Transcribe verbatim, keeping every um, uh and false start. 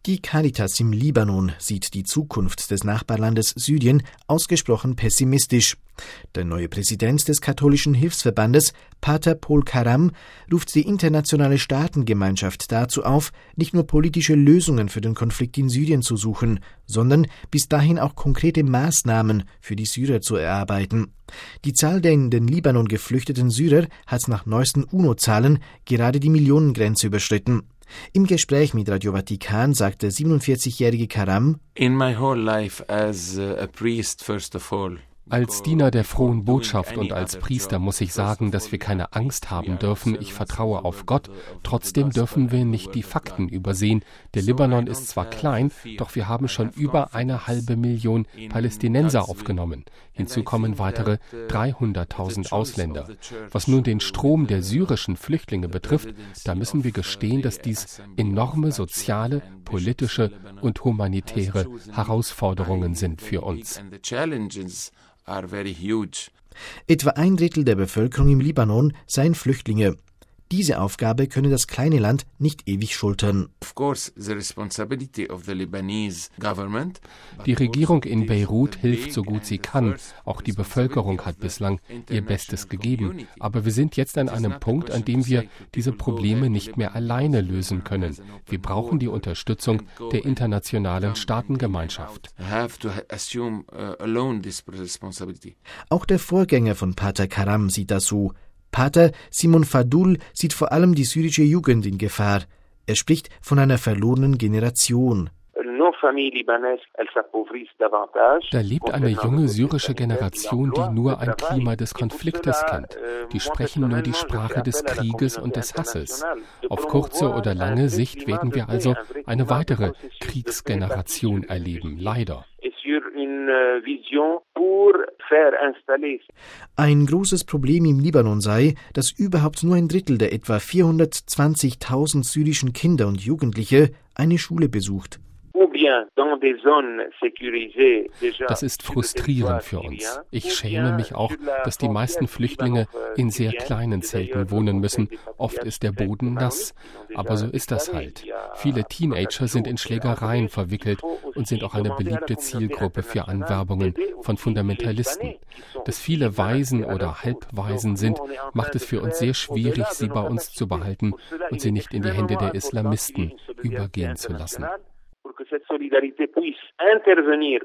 Die Caritas im Libanon sieht die Zukunft des Nachbarlandes Syrien ausgesprochen pessimistisch. Der neue Präsident des katholischen Hilfsverbandes, Pater Paul Karam, ruft die internationale Staatengemeinschaft dazu auf, nicht nur politische Lösungen für den Konflikt in Syrien zu suchen, sondern bis dahin auch konkrete Maßnahmen für die Syrer zu erarbeiten. Die Zahl der in den Libanon geflüchteten Syrer hat nach neuesten UNO-Zahlen gerade die Millionengrenze überschritten. Im Gespräch mit Radio Vatikan sagte der siebenundvierzigjährige Karam: In my whole life as a priest, first of all. Als Diener der frohen Botschaft und als Priester muss ich sagen, dass wir keine Angst haben dürfen. Ich vertraue auf Gott. Trotzdem dürfen wir nicht die Fakten übersehen. Der Libanon ist zwar klein, doch wir haben schon über eine halbe Million Palästinenser aufgenommen. Hinzu kommen weitere dreihunderttausend Ausländer. Was nun den Strom der syrischen Flüchtlinge betrifft, da müssen wir gestehen, dass dies enorme soziale, politische und humanitäre Herausforderungen sind für uns. Etwa ein Drittel der Bevölkerung im Libanon seien Flüchtlinge. Diese Aufgabe könne das kleine Land nicht ewig schultern. Die Regierung in Beirut hilft so gut sie kann. Auch die Bevölkerung hat bislang ihr Bestes gegeben. Aber wir sind jetzt an einem Punkt, an dem wir diese Probleme nicht mehr alleine lösen können. Wir brauchen die Unterstützung der internationalen Staatengemeinschaft. Auch der Vorgänger von Pater Karam sieht das so. Pater Simon Fadul sieht vor allem die syrische Jugend in Gefahr. Er spricht von einer verlorenen Generation. Da lebt eine junge syrische Generation, die nur ein Klima des Konfliktes kennt. Die sprechen nur die Sprache des Krieges und des Hasses. Auf kurze oder lange Sicht werden wir also eine weitere Kriegsgeneration erleben, leider. Ein großes Problem im Libanon sei, dass überhaupt nur ein Drittel der etwa vierhundertzwanzigtausend syrischen Kinder und Jugendliche eine Schule besucht. Das ist frustrierend für uns. Ich schäme mich auch, dass die meisten Flüchtlinge in sehr kleinen Zelten wohnen müssen. Oft ist der Boden nass. Aber so ist das halt. Viele Teenager sind in Schlägereien verwickelt und sind auch eine beliebte Zielgruppe für Anwerbungen von Fundamentalisten. Dass viele Waisen oder Halbwaisen sind, macht es für uns sehr schwierig, sie bei uns zu behalten und sie nicht in die Hände der Islamisten übergehen zu lassen.